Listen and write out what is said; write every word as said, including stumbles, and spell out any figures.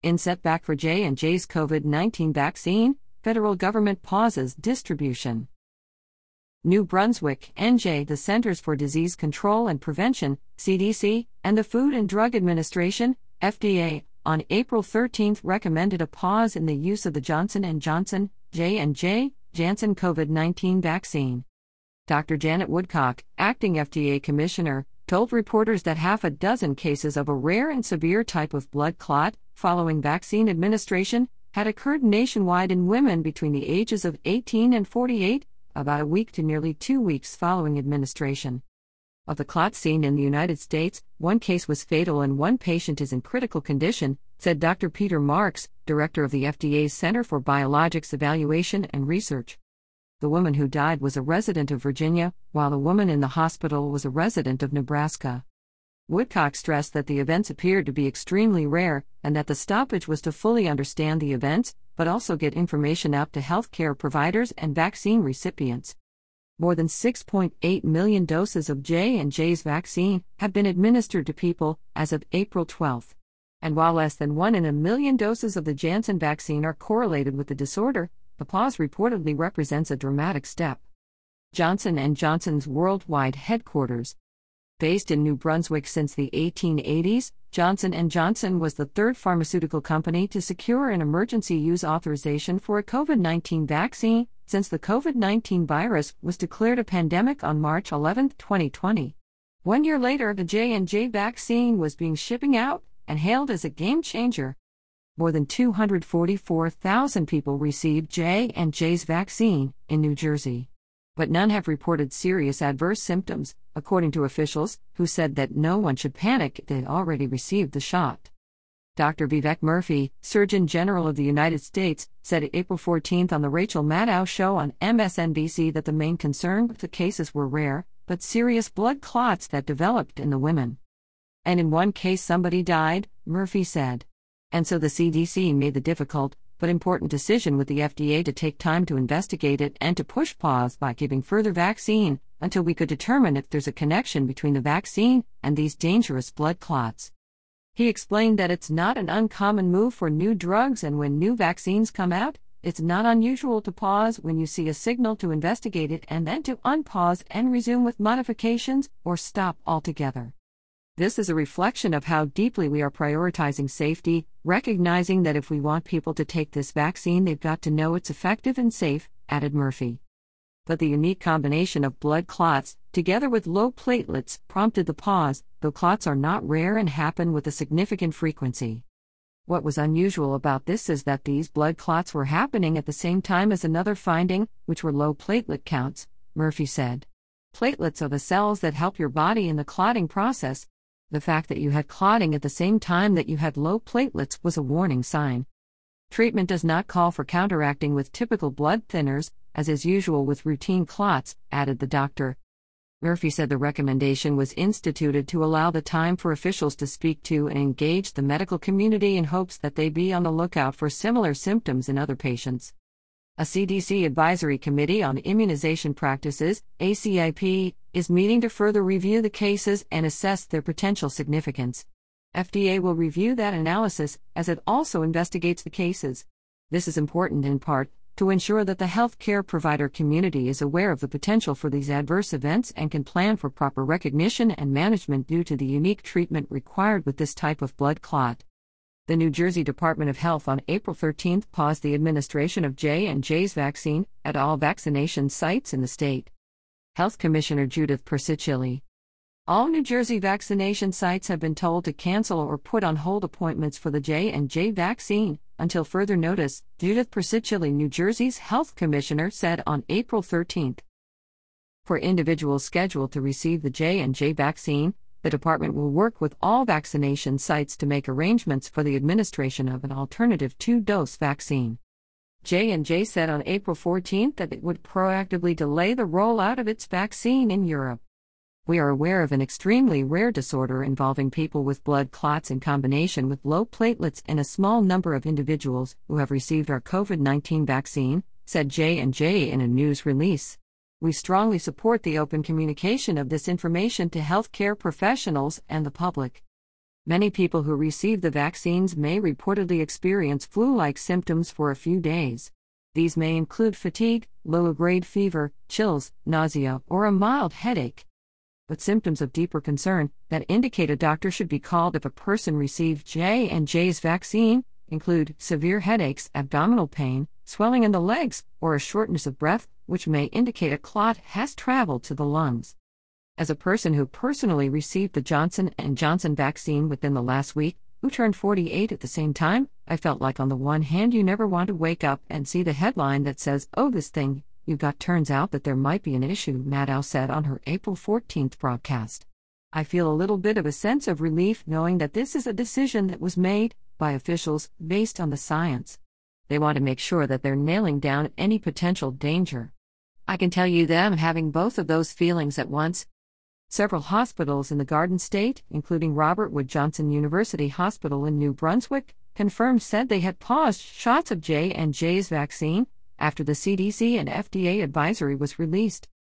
In setback for J and J's COVID nineteen vaccine, federal government pauses distribution. New Brunswick, N J The Centers for Disease Control and Prevention, C D C, and the Food and Drug Administration, F D A, on April thirteenth recommended a pause in the use of the Johnson and Johnson, J and J, Janssen COVID nineteen vaccine. Doctor Janet Woodcock, acting F D A commissioner, told reporters that half a dozen cases of a rare and severe type of blood clot, following vaccine administration, had occurred nationwide in women between the ages of eighteen and forty-eight, about a week to nearly two weeks following administration. Of the clots seen in the United States, one case was fatal and one patient is in critical condition, said Doctor Peter Marks, director of the F D A's Center for Biologics Evaluation and Research. The woman who died was a resident of Virginia, while the woman in the hospital was a resident of Nebraska. Woodcock stressed that the events appeared to be extremely rare, and that the stoppage was to fully understand the events, but also get information out to healthcare providers and vaccine recipients. More than six point eight million doses of J and J's vaccine have been administered to people as of April twelfth. And while less than one in a million doses of the Janssen vaccine are correlated with the disorder, the pause reportedly represents a dramatic step. Johnson and Johnson's worldwide headquarters. Based in New Brunswick since the eighteen eighties, Johnson and Johnson was the third pharmaceutical company to secure an emergency use authorization for a COVID nineteen vaccine since the COVID nineteen virus was declared a pandemic on March eleventh, twenty twenty. One year later, the J and J vaccine was being shipping out and hailed as a game changer. More than two hundred forty-four thousand people received J and J's vaccine in New Jersey. But none have reported serious adverse symptoms, according to officials, who said that no one should panic if they already received the shot. Doctor Vivek Murthy, Surgeon General of the United States, said April fourteenth on the Rachel Maddow Show on M S N B C that the main concern with the cases were rare, but serious blood clots that developed in the women. And in one case somebody died, Murthy said. And so the C D C made the difficult, but important decision with the F D A to take time to investigate it and to push pause by giving further vaccine, until we could determine if there's a connection between the vaccine and these dangerous blood clots. He explained that it's not an uncommon move for new drugs, and when new vaccines come out, it's not unusual to pause when you see a signal to investigate it and then to unpause and resume with modifications or stop altogether. This is a reflection of how deeply we are prioritizing safety, recognizing that if we want people to take this vaccine, they've got to know it's effective and safe, added Murthy. But the unique combination of blood clots, together with low platelets, prompted the pause, though clots are not rare and happen with a significant frequency. What was unusual about this is that these blood clots were happening at the same time as another finding, which were low platelet counts, Murthy said. Platelets are the cells that help your body in the clotting process. The fact that you had clotting at the same time that you had low platelets was a warning sign. Treatment does not call for counteracting with typical blood thinners, as is usual with routine clots, added the doctor. Murthy said the recommendation was instituted to allow the time for officials to speak to and engage the medical community in hopes that they be on the lookout for similar symptoms in other patients. A C D C Advisory Committee on Immunization Practices, A C I P, is meeting to further review the cases and assess their potential significance. F D A will review that analysis, as it also investigates the cases. This is important in part to ensure that the healthcare provider community is aware of the potential for these adverse events and can plan for proper recognition and management due to the unique treatment required with this type of blood clot. The New Jersey Department of Health on April thirteenth paused the administration of J and J's vaccine at all vaccination sites in the state. Health Commissioner Judith Persicilli. All New Jersey vaccination sites have been told to cancel or put on hold appointments for the J and J vaccine until further notice, Judith Persicilli, New Jersey's health commissioner, said on April thirteenth. For individuals scheduled to receive the J and J vaccine, the department will work with all vaccination sites to make arrangements for the administration of an alternative two-dose vaccine. J and J said on April fourteenth that it would proactively delay the rollout of its vaccine in Europe. We are aware of an extremely rare disorder involving people with blood clots in combination with low platelets in a small number of individuals who have received our COVID nineteen vaccine, said J and J in a news release. We strongly support the open communication of this information to healthcare professionals and the public. Many people who receive the vaccines may reportedly experience flu-like symptoms for a few days. These may include fatigue, low-grade fever, chills, nausea, or a mild headache. But symptoms of deeper concern that indicate a doctor should be called if a person received J and J's vaccine include severe headaches, abdominal pain, swelling in the legs, or a shortness of breath, which may indicate a clot has traveled to the lungs. As a person who personally received the Johnson and Johnson vaccine within the last week, who turned forty-eight at the same time, I felt like on the one hand you never want to wake up and see the headline that says, "Oh, this thing you got turns out that there might be an issue," Maddow said on her April fourteenth broadcast. "I feel a little bit of a sense of relief knowing that this is a decision that was made by officials based on the science. They want to make sure that they're nailing down any potential danger." I can tell you that I'm having both of those feelings at once. Several hospitals in the Garden State, including Robert Wood Johnson University Hospital in New Brunswick, confirmed said they had paused shots of J and J's vaccine after the C D C and F D A advisory was released.